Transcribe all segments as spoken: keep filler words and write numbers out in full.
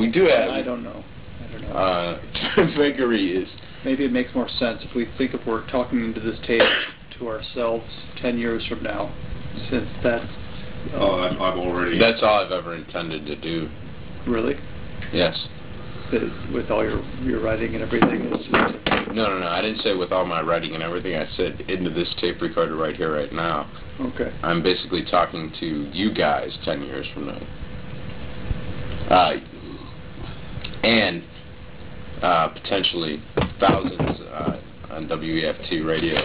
we do have. I don't know. I don't know. Uh, vagary is. Maybe it makes more sense if we think if we're talking into this tape to ourselves ten years from now, since that's. Um, oh, I've, I've already. That's all I've ever intended to do. Really? Yes. With all your your writing and everything, it's just. No, no, no. I didn't say with all my writing and everything. I said into this tape recorder right here, right now. Okay. I'm basically talking to you guys ten years from now. Uh, and uh, potentially thousands uh, on W E F T radio.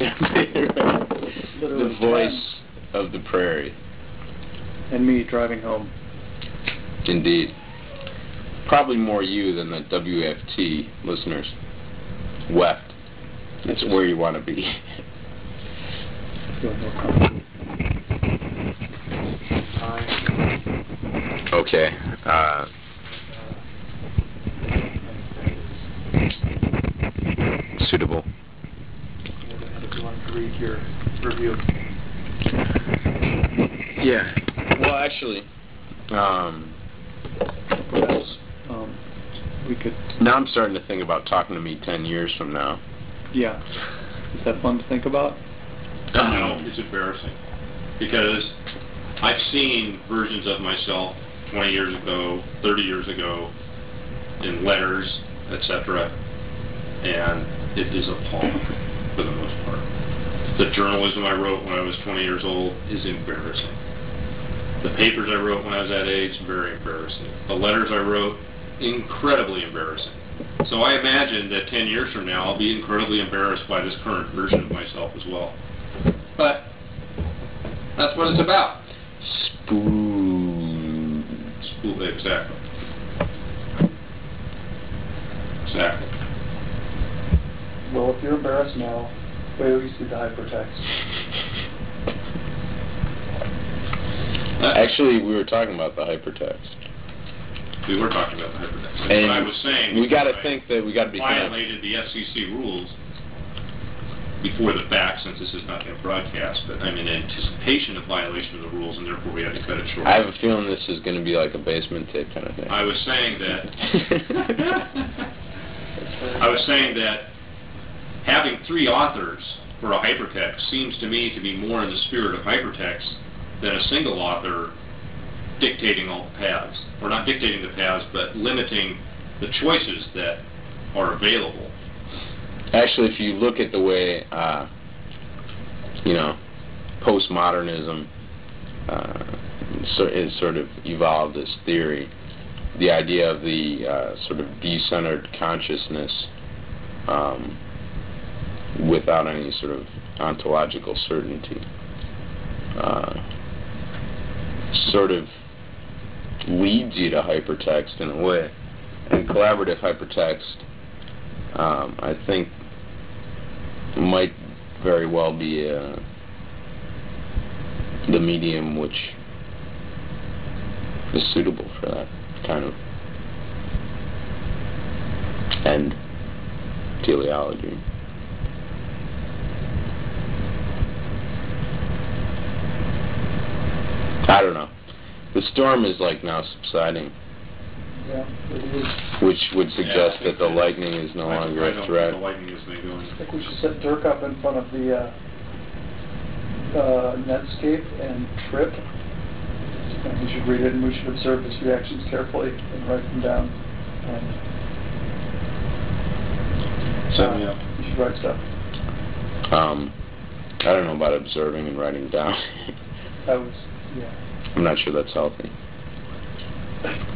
The voice of the prairie. And me driving home. Indeed. Probably more you than the W F T listeners. W E F T. That's where you want to be. Okay. Uh, suitable. Read your review. Yeah. Well, actually, um, perhaps um, we could. Now I'm starting to think about talking to me ten years from now. Yeah. Is that fun to think about? No, it's embarrassing because I've seen versions of myself twenty years ago, thirty years ago, in letters, et cetera, and it is appalling for the most part. The journalism I wrote when I was twenty years old is embarrassing. The papers I wrote when I was that age, very embarrassing. The letters I wrote, incredibly embarrassing. So I imagine that ten years from now, I'll be incredibly embarrassed by this current version of myself as well. But that's what it's about. Spoon. Spoon, exactly. Exactly. Well, if you're embarrassed now, wait till you see the hypertext. Actually, we were talking about the hypertext. We were talking about the hypertext. That's and what I was saying. We got to think that we got to be violated the F C C rules before the fact, since this is not a broadcast, but I'm in anticipation of violation of the rules, and therefore we had to cut it short. I have a feeling this is going to be like a basement tape kind of thing. I was saying that. I was saying that having three authors for a hypertext seems to me to be more in the spirit of hypertext than a single author dictating all the paths, or not dictating the paths, but limiting the choices that are available. Actually, if you look at the way, uh, you know, postmodernism uh, so is sort of evolved as theory, the idea of the uh, sort of decentered consciousness um, without any sort of ontological certainty uh, sort of leads you to hypertext in a way. And collaborative hypertext, um, I think, might very well be uh, the medium which is suitable for that kind of end teleology. I don't know. The storm is like now subsiding. Yeah, it is. Which would suggest yeah, that the lightning is no I, longer I a threat. The lightning is going. I think we should set Dirk up in front of the uh, uh, Netscape and Trip. And he should read it, and we should observe his reactions carefully and write them down. And Set me up. You should write stuff. Um, I don't know about observing and writing down. I was, yeah. I'm not sure that's healthy.